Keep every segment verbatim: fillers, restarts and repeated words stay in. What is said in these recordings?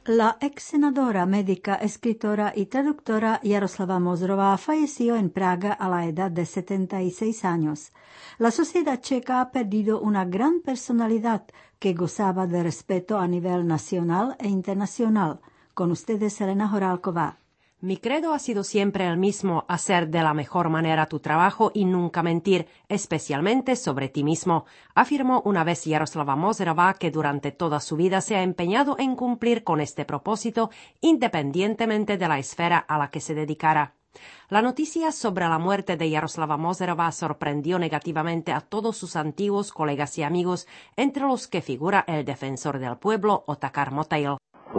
La ex senadora, médica, escritora y traductora Jaroslava Mozorová falleció en Praga a la edad de setenta y seis años. La sociedad checa ha perdido una gran personalidad que gozaba de respeto a nivel nacional e internacional. Con ustedes, Elena Horálková. Mi credo ha sido siempre el mismo, hacer de la mejor manera tu trabajo y nunca mentir, especialmente sobre ti mismo, afirmó una vez Jaroslava Mozorová, que durante toda su vida se ha empeñado en cumplir con este propósito, independientemente de la esfera a la que se dedicara. La noticia sobre la muerte de Jaroslava Mozorová sorprendió negativamente a todos sus antiguos colegas y amigos, entre los que figura el defensor del pueblo, Otakar Motejl.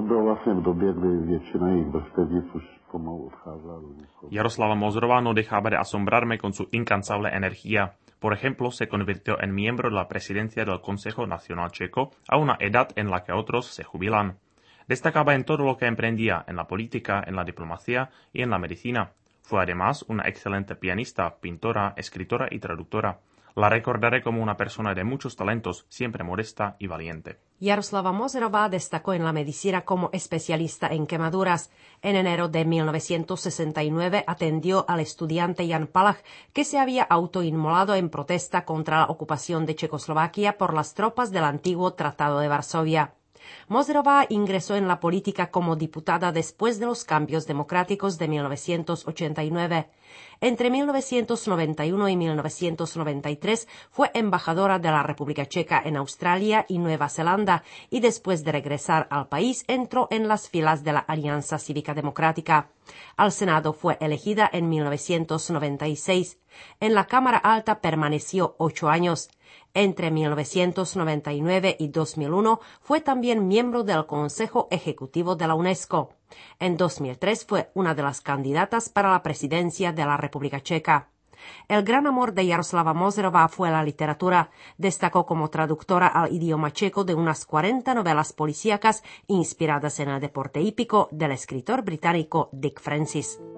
Jaroslava Mozorová no dejaba de asombrarme con su incansable energía. Por ejemplo, se convirtió en miembro de la presidencia del Consejo Nacional Checo a una edad en la que otros se jubilan. Destacaba en todo lo que emprendía, en la política, en la diplomacia y en la medicina. Fue además una excelente pianista, pintora, escritora y traductora. La recordaré como una persona de muchos talentos, siempre modesta y valiente. Jaroslava Mozorová destacó en la medicina como especialista en quemaduras. En enero de mil novecientos sesenta y nueve atendió al estudiante Jan Palach, que se había autoinmolado en protesta contra la ocupación de Checoslovaquia por las tropas del antiguo Tratado de Varsovia. Mozorová ingresó en la política como diputada después de los cambios democráticos de mil novecientos ochenta y nueve. Entre mil novecientos noventa y uno y mil novecientos noventa y tres fue embajadora de la República Checa en Australia y Nueva Zelanda, y después de regresar al país entró en las filas de la Alianza Cívica Democrática. Al Senado fue elegida en mil novecientos noventa y seis. En la Cámara Alta permaneció ocho años. Entre mil novecientos noventa y nueve y dos mil uno fue también miembro del Consejo Ejecutivo de la UNESCO. En dos mil tres fue una de las candidatas para la presidencia de la República Checa. El gran amor de Jaroslava Mozorová fue la literatura. Destacó como traductora al idioma checo de unas cuarenta novelas policíacas inspiradas en el deporte hípico del escritor británico Dick Francis.